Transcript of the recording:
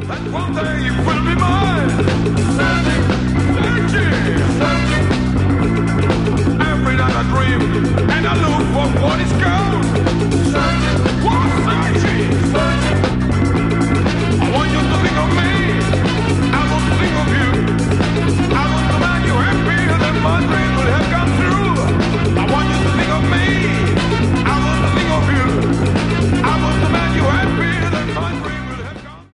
One day you will be mine. Searching, searching, searching.